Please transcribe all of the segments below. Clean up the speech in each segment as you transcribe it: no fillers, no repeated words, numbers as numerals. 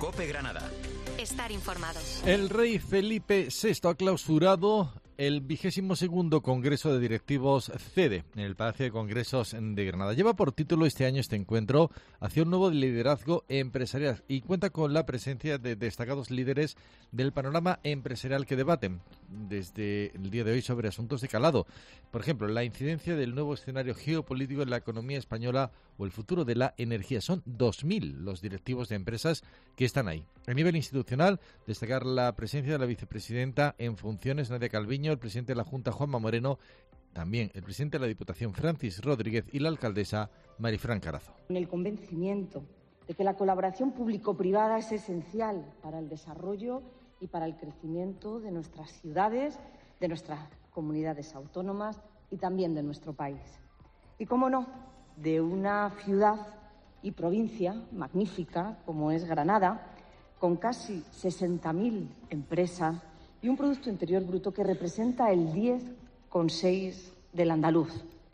COPE Granada. Estar informado. El rey Felipe VI ha clausurado el 22º Congreso de Directivos CEDE en el Palacio de Congresos de Granada. Lleva por título este año este encuentro hacia un nuevo liderazgo empresarial y cuenta con la presencia de destacados líderes del panorama empresarial que debaten desde el día de hoy sobre asuntos de calado. Por ejemplo, la incidencia del nuevo escenario geopolítico en la economía española o el futuro de la energía. Son 2.000 los directivos de empresas que están ahí. A nivel institucional, destacar la presencia de la vicepresidenta en funciones, Nadia Calviño, el presidente de la Junta, Juanma Moreno, también el presidente de la Diputación, Francis Rodríguez, y la alcaldesa, Marifran Carazo. Con el convencimiento de que la colaboración público-privada es esencial para el desarrollo y para el crecimiento de nuestras ciudades, de nuestras comunidades autónomas y también de nuestro país. Y, cómo no, de una ciudad y provincia magnífica como es Granada, con casi 60.000 empresas y un Producto Interior Bruto que representa el 10,6% del andaluz.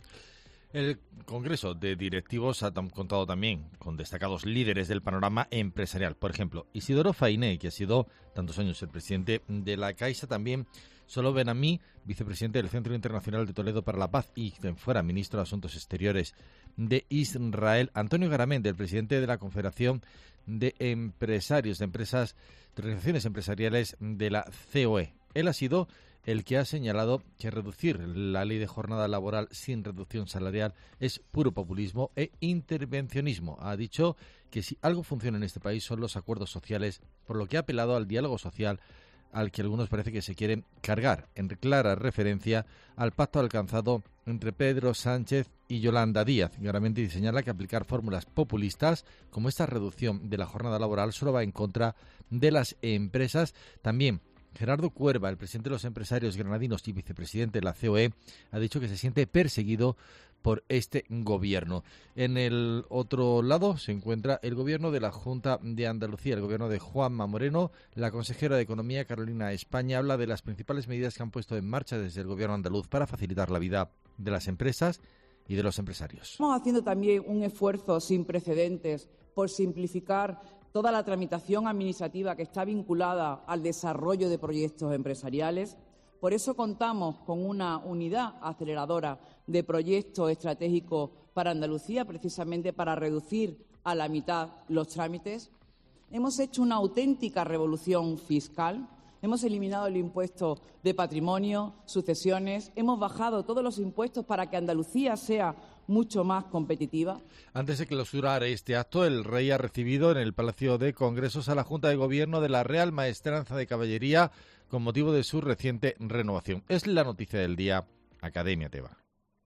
El Congreso de Directivos ha contado también con destacados líderes del panorama empresarial. Por ejemplo, Isidoro Fainé, que ha sido tantos años el presidente de la Caixa, también Solo Benamí, vicepresidente del Centro Internacional de Toledo para la Paz y quien fuera ministro de Asuntos Exteriores de Israel, Antonio Garamendi, el presidente de la Confederación de Empresarios de Empresas de Organizaciones Empresariales de la COE. Él ha sido el que ha señalado que reducir la ley de jornada laboral sin reducción salarial es puro populismo e intervencionismo. Ha dicho que si algo funciona en este país son los acuerdos sociales, por lo que ha apelado al diálogo social al que algunos parece que se quieren cargar, en clara referencia al pacto alcanzado entre Pedro Sánchez y Yolanda Díaz. Garamendi señala que aplicar fórmulas populistas como esta reducción de la jornada laboral solo va en contra de las empresas. También Gerardo Cuerva, el presidente de los empresarios granadinos y vicepresidente de la COE, ha dicho que se siente perseguido por este gobierno. En el otro lado se encuentra el gobierno de la Junta de Andalucía, el gobierno de Juanma Moreno. La consejera de Economía, Carolina España, habla de las principales medidas que han puesto en marcha desde el gobierno andaluz para facilitar la vida de las empresas y de los empresarios. Estamos haciendo también un esfuerzo sin precedentes por simplificar toda la tramitación administrativa que está vinculada al desarrollo de proyectos empresariales. Por eso contamos con una unidad aceleradora de proyectos estratégicos para Andalucía, precisamente para reducir a la mitad los trámites. Hemos hecho una auténtica revolución fiscal. Hemos eliminado el impuesto de patrimonio, sucesiones. Hemos bajado todos los impuestos para que Andalucía sea mucho más competitiva. Antes de clausurar este acto, el rey ha recibido en el Palacio de Congresos a la Junta de Gobierno de la Real Maestranza de Caballería con motivo de su reciente renovación. Es la noticia del día, Academia Teba.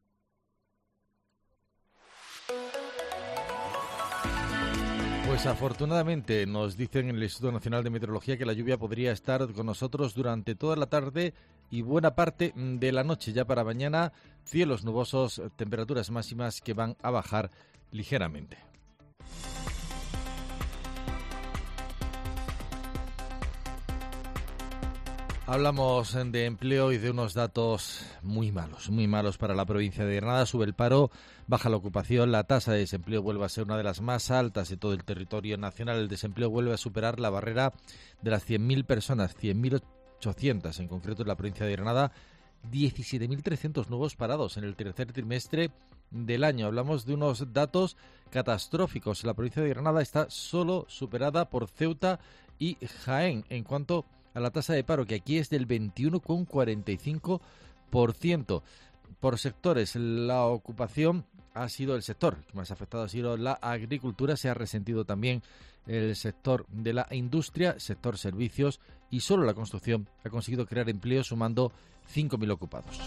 Pues afortunadamente nos dicen en el Instituto Nacional de Meteorología que la lluvia podría estar con nosotros durante toda la tarde y buena parte de la noche. Ya para mañana, cielos nubosos, temperaturas máximas que van a bajar ligeramente. Hablamos de empleo y de unos datos muy malos para la provincia de Granada. Sube el paro, baja la ocupación, la tasa de desempleo vuelve a ser una de las más altas de todo el territorio nacional. El desempleo vuelve a superar la barrera de las 100.000 personas, 100.800 en concreto en la provincia de Granada. 17.300 nuevos parados en el tercer trimestre del año. Hablamos de unos datos catastróficos. La provincia de Granada está solo superada por Ceuta y Jaén en cuanto a la tasa de paro, que aquí es del 21,45%. Por sectores, la ocupación ha sido el sector que más afectado ha sido la agricultura, se ha resentido también el sector de la industria, sector servicios y solo la construcción ha conseguido crear empleo sumando 5.000 ocupados.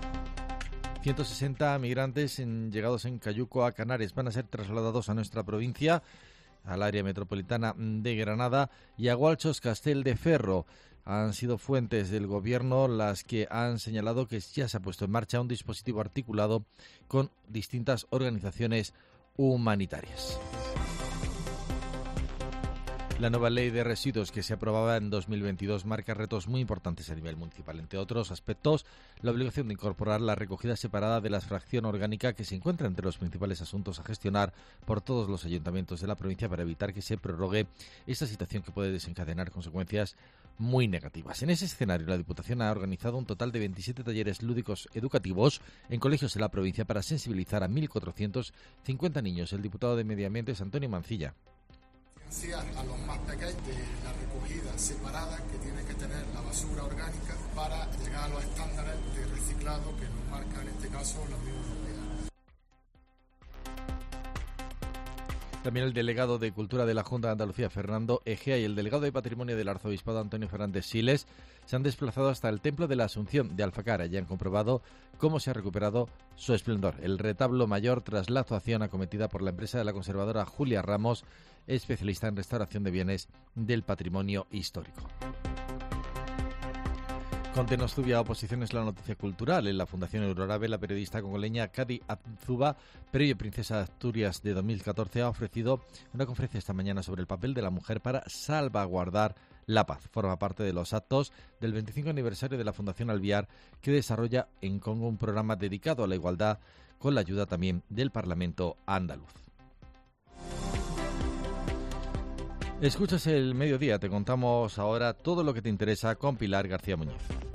160 migrantes llegados en Cayuco a Canarias van a ser trasladados a nuestra provincia, al área metropolitana de Granada y a Gualchos Castel de Ferro. Han sido fuentes del Gobierno las que han señalado que ya se ha puesto en marcha un dispositivo articulado con distintas organizaciones humanitarias. La nueva ley de residuos que se aprobaba en 2022 marca retos muy importantes a nivel municipal. Entre otros aspectos, la obligación de incorporar la recogida separada de la fracción orgánica, que se encuentra entre los principales asuntos a gestionar por todos los ayuntamientos de la provincia para evitar que se prorrogue esta situación que puede desencadenar consecuencias muy negativas. En ese escenario, la Diputación ha organizado un total de 27 talleres lúdicos educativos en colegios de la provincia para sensibilizar a 1.450 niños. El diputado de Medio Ambiente es Antonio Mancilla. A los más pequeños de la recogida separada que tiene que tener la basura orgánica para llegar a los estándares de reciclado que nos marca en este caso la Unión Europea. También el delegado de Cultura de la Junta de Andalucía, Fernando Egea, y el delegado de Patrimonio del Arzobispado, Antonio Fernández Siles, se han desplazado hasta el Templo de la Asunción de Alfacara y han comprobado cómo se ha recuperado su esplendor. El retablo mayor, tras la actuación acometida por la empresa de la conservadora Julia Ramos, especialista en restauración de bienes del patrimonio histórico. Contenos Zubia, oposición es la noticia cultural. En la Fundación Eurorabe, la periodista congoleña Kadi Abzuba, Premio Princesa de Asturias de 2014, ha ofrecido una conferencia esta mañana sobre el papel de la mujer para salvaguardar la paz. Forma parte de los actos del 25 aniversario de la Fundación Alviar, que desarrolla en Congo un programa dedicado a la igualdad, con la ayuda también del Parlamento andaluz. Escuchas El Mediodía, te contamos ahora todo lo que te interesa con Pilar García Muñoz.